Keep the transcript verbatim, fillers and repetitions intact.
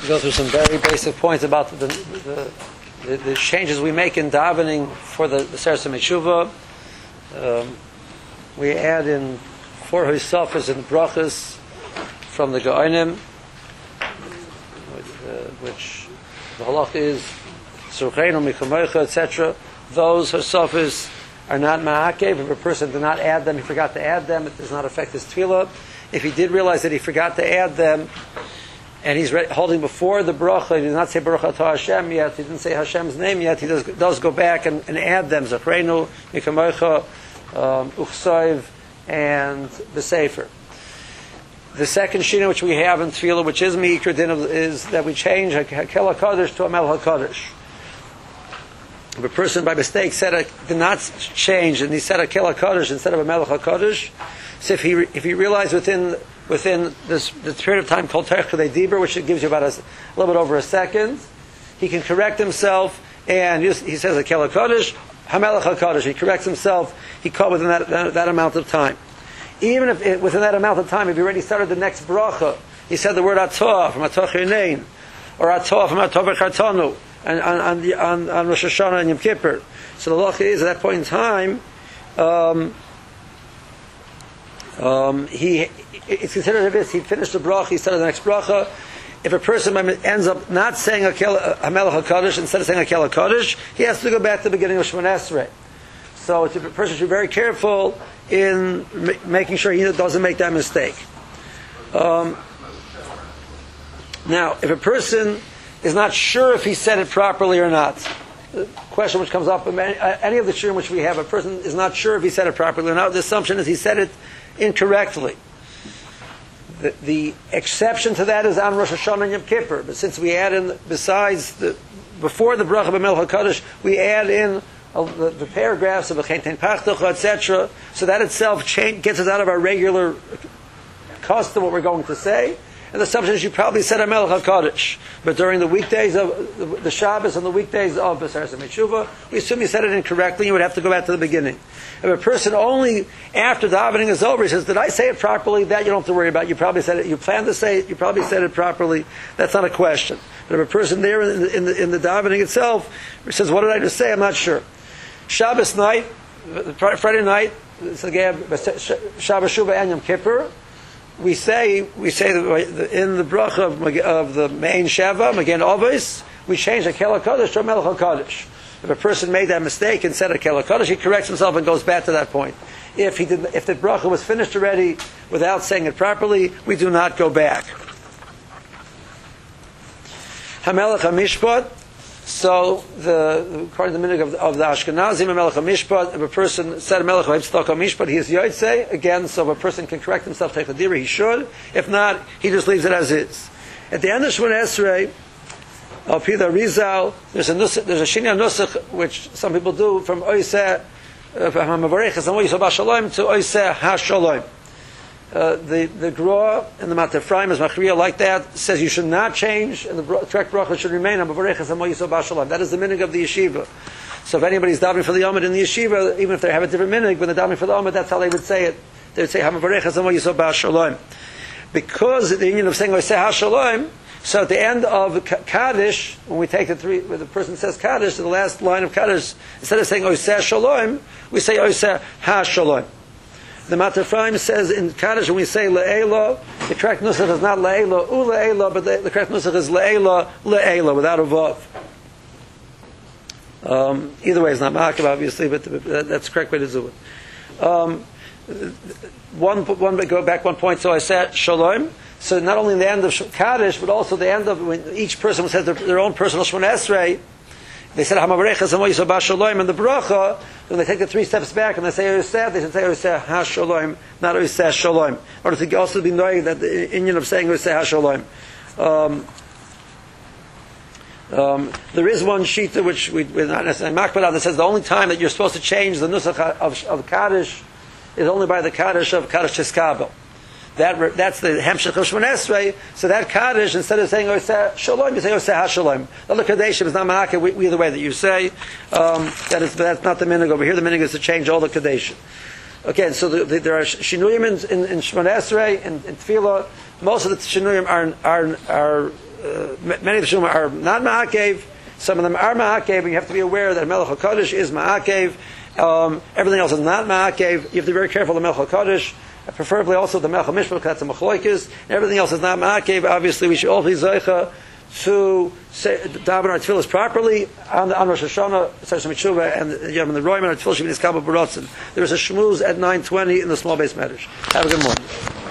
go through some very basic points about the the, the, the changes we make in davening for the, the Seres HaMeshuva. Um, we add in four Hosafos and brachas from the Gaonim, which the halach is Surcheinu Mikamoicha, et cetera. Those Hosafos are not ma'akev. If a person did not add them, he forgot to add them, it does not affect his tefillah. If he did realize that he forgot to add them, and he's re- holding before the bracha, he did not say Baruch Atah Hashem yet, he didn't say Hashem's name yet, he does, does go back and, and add them, Zachrenu, Mikamoicha, um, Uchsayv, and the Sefer. The second shina which we have in tefillah, which is Meikar Din, is that we change Hakel HaKadosh to Amel HaKadosh. If a person by mistake said a, did not change and he said Hakel HaKadosh instead of Amel HaKadosh, so if he if he realized within within this the period of time called Terech Kadei Dibur, which gives you about a, a little bit over a second, he can correct himself and he, he says Hakel HaKadosh, Hamelech HaKadosh. He corrects himself. He caught within that, that that amount of time. Even if it, within that amount of time, if he already started the next bracha, he said the word Atah from Atah Chirnein, or Atah from Atah B'Chartanu, and on on, on on Rosh Hashanah and Yom Kippur. So the law is at that point in time, um, um, he it's considered if he finished the bracha, he started the next bracha. If a person ends up not saying Hamelech HaKadosh instead of saying Hakel HaKadosh, he has to go back to the beginning of Shemona Esrei. So a person should be very careful in ma- making sure he doesn't make that mistake. Um, now, if a person is not sure if he said it properly or not, the question which comes up in any, uh, any of the shiurim which we have, a person is not sure if he said it properly or not. The assumption is he said it incorrectly. The, the exception to that is on Rosh Hashanah and Yom Kippur. But since we add in, besides the before the bracha b'Melech HaKadosh, we add in uh, the, the paragraphs of V'chein tein pachtocha, et cetera. So that itself change, gets us out of our regular custom, what we're going to say. And the assumption is you probably said Hamelech HaKadosh, but during the weekdays of the, the Shabbos and the weekdays of Seres HaMeshuva, we assume you said it incorrectly. You would have to go back to the beginning. If a person only after the davening is over, he says, "Did I say it properly?" That you don't have to worry about. You probably said it. You planned to say it. You probably said it properly. That's not a question. But if a person there in the in the, in the davening itself says, "What did I just say?" I'm not sure. Shabbos night, Friday night, Shabbos Shuvah and Yom Kippur. We say we say in the bracha of, of the main Sheva Magen Avos, we change Hakel HaKadosh to Melech HaKadosh. If a person made that mistake and said Hakel HaKadosh, he corrects himself and goes back to that point. If he did, if the bracha was finished already without saying it properly, we do not go back. Hamelech HaMishpat. So, the, according to the minhag of, of the Ashkenazim, Hamelech HaMishpat, if a person said Hamelech HaMishpat, he is Yotzei. Again, so if a person can correct himself, take a dira, he should. If not, he just leaves it as is. At the end of Shemona Esrei, Al Pida Rizal, there's a nusach, there's a shinya nusach which some people do from Oiseh, from Hamavarechas and Oiseh Bashalom to Oiseh HaShalom. Uh, the the Gra and the Mater Ephraim is Machriya like that, says you should not change, and the bro- correct bracha should remain on Mavarechas and Oiseh Bashalom. That is the minhag of the yeshiva. So if anybody's davening for the Yomid in the yeshiva, even if they have a different minhag, when they're davening for the Yomid, that's how they would say it. They would say Hamavarechas and Oiseh Bashalom. Because the union of saying Oiseh HaShalom, so at the end of Kaddish, when we take the three, when the person says Kaddish, the last line of Kaddish, instead of saying Oiseh Shalom, we say Oiseh HaShalom. The Mater Ephraim says in Kaddish, when we say Le'ela, the correct nusach is not Le'ela, U Le'ela, but the, the correct nusach is Le'ela, Le'ela, without a vav. Um, either way, it's not Ma'akav, obviously, but the, that's the correct way to do it. Um, one, one, go back one point, so I said Shalom. So not only the end of Kaddish, but also the end of when each person says their, their own personal Shemona Esrei. They said Hamavarechas and Oiseh Bashalom and the bracha. When they take the three steps back and they say Oiseh, they should say Oiseh HaShalom, not Oiseh Shalom. Or to also be knowing that the union of saying Oiseh HaShalom. Um, um, there is one shita which we, we're not necessarily makbid on that says the only time that you're supposed to change the nusach of, of Kaddish is only by the Kaddish of Kaddish Teskabel. That, that's the Hemshech of Shemona Esrei. So that Kaddish, instead of saying Oiseh Shalom, you say Oiseh HaShalom. The other Kadeshim is not Ma'akeh, either way that you say. Um, that is, that's not the minhag over here. The minhag is to change all the Kadeshim. Okay, so the, the, there are Shinuyim in, in, in Shemona Esrei and in Tefillah. Most of the Shinuyim are, are, are uh, many of the Shuma are not Ma'akev. Some of them are Ma'akev, and you have to be aware that Melech HaKadosh is Ma'akev. Um, everything else is not Ma'akev. You have to be very careful of Melech HaKadosh. Preferably also the Melech HaMishpach, that's a Machloikis. Everything else is not Ma'akev. Obviously, we should all be Zeicha to say, daven our tefillahs properly on, the, on Rosh Hashanah, Tzarech Mitzvah, and the Yom and the Roim, and our tefillah should be Niskabel Baratzin. There is a shmooze at nine twenty in the small base medrash. Have a good morning.